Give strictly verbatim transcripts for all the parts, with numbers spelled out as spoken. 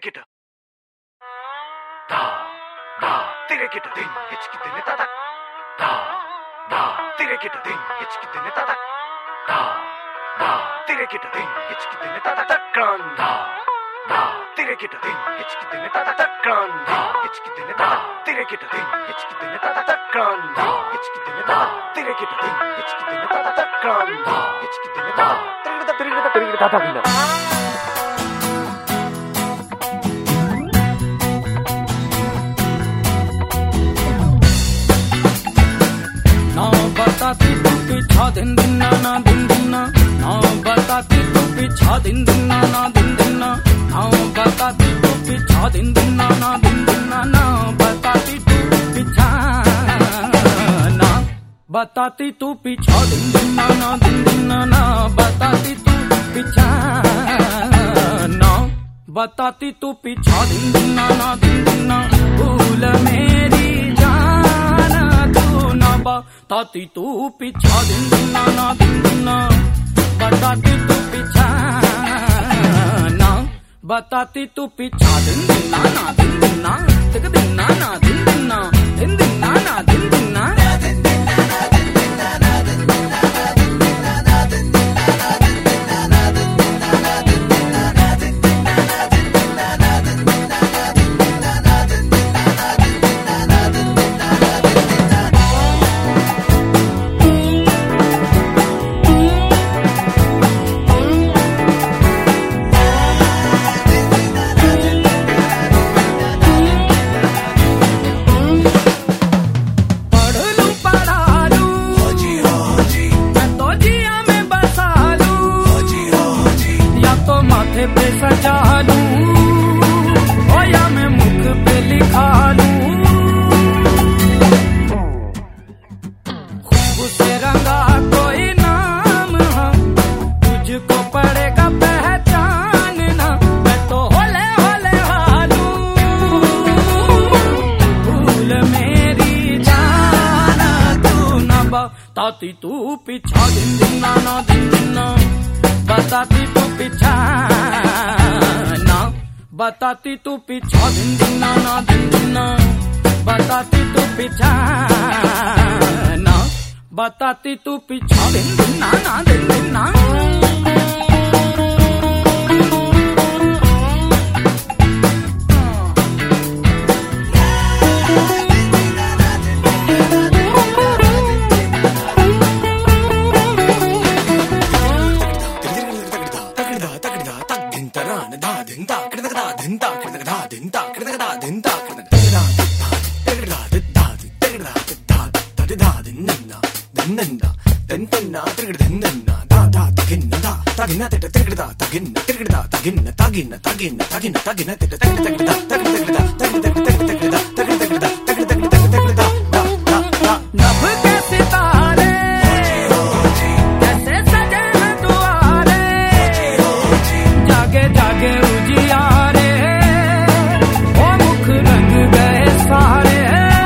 तिरेकिट धा धा तिरेकिट दिन हिचकी दिन तक धा धा तिरेकिट दिन हिचकी दिन तक धा धा तिरेकिट दिन हिचकी दिन तक तक्रान धा धा तिरेकिट दिन हिचकी दिन तक तक्रान धा हिचकी दिन तक तिरेकिट दिन हिचकी दिन तक तक्रान धा हिचकी दिन तक तिरेकिट दिन हिचकी दिन तक तक्रान धा हिचकी दिन तक तिरेकिट तिरेकिट तिरेकिट धा धा गिना बताती तू पीछा दिन दिन ना ना दिन दिन ना ना बताती तू पीछा दिन दिन ना ना दिन दिन ना ना बताती तू पीछा दिन दिन ना ना दिन दिन ना ना बताती तू पीछा ना बताती तू पीछा दिन दिन ना ना दिन दिन ना ना बताती तू पीछा ना बताती तू पीछा दिन दिन ना ना दिन दिन ना भूल मेरी जाना तू ना बताती तू पीछा दिन दिन ना ना दिन दिन ना बताती तू पीछा ना बताती तू पीछा दिन दिन ना ना दिन दिन ना दिन दिन ना ना दिन दिन ना दिन दिन ना ना दिन दिन ना दिन दिन ना ना दिन दिन ना ना दिन दिन ना ना दिन दिन ना ना दिन दिन ना ना दिन दिन ना ना दिन दिन ना ना दिन दिन ना ना दिन दिन ना ना दिन दिन ना ना दिन दिन ना ना दिन दिन ना ना दिन दिन ना ना दिन दिन ना ना दिन दिन ना ना दिन दिन ना पे सजा लूं ओ या मैं मुख पे लिखा लूं खुशबू से रंगा कोई नाम हम तुझको पड़ेगा पहचानना मैं तो होले होले हालूं भूल मेरी जाना तू ना बताती तू पीछा दिन दिन ना ना दिन दिन ना बताती तू पीछा ना बताती तू पीछा दिन दिन ना ना दिन दिन ना बताती तू पीछा ना बताती तू पीछा दिन दिन ना ना दिन दिन ना नभ के सितारे जैसे सजे हैं दुआरे जागे जागे उजियारे ओ मुख रंग गए सारे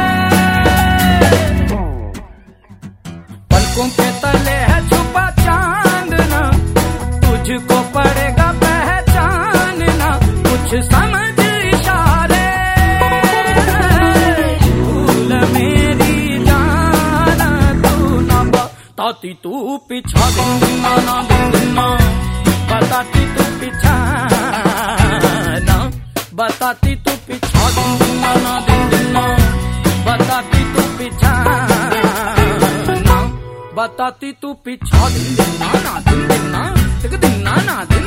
पलकों पे तले है छुपा चांदना तुझको पड़ेगा पहचानना कुछ समझ इशारे भूल मेरी जाना तू ना बताती तू पीछा दिन दिन ना ना दिन दिन ना बताती तू पीछा ना बताती तू पीछा दिन दिन ना ना दिन दिन ना बताती तू पीछा ना बताती तू पीछा दिन दिन ना ना दिन दिन ना दिन दिन ना ना